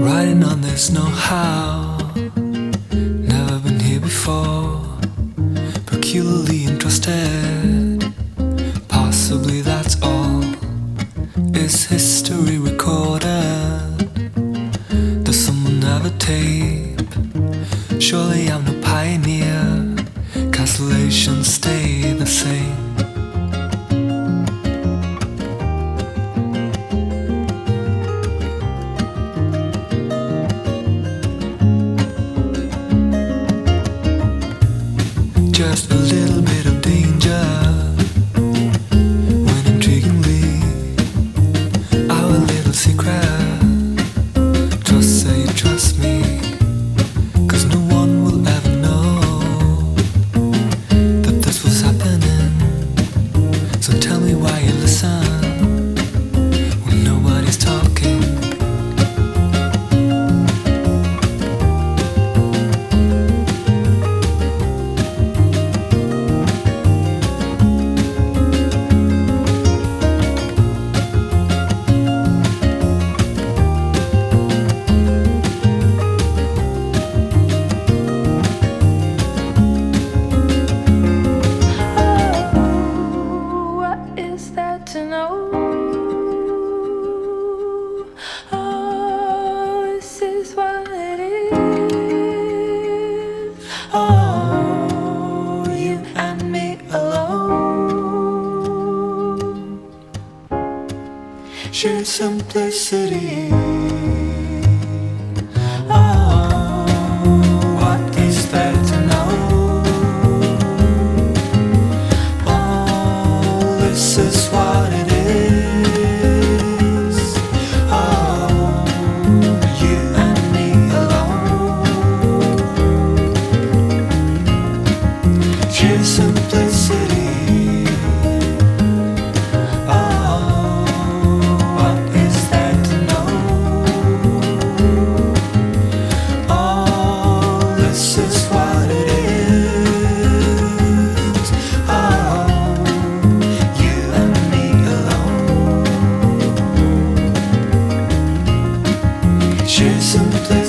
Riding on this know-how, never been here before, peculiarly interested. Possibly that's all. Is history recorded? Does someone have a tape? Surely I'm no pioneer. Constellations stay the same. Just a little bit of danger when intriguingly our little secret. Trust, say you trust me, 'cause no one will ever know that this was happening. So tell me why you listen when nobody's talking. To know, oh, this is what it is. Oh, you and me alone. Sheer simplicity. Oh, what is there to know? Oh, this is what it is. Oh, you and me alone. Sheer simplicity. Oh, what is there to know? Oh, this is what it is. Oh, you and me alone. Sheer simplicity.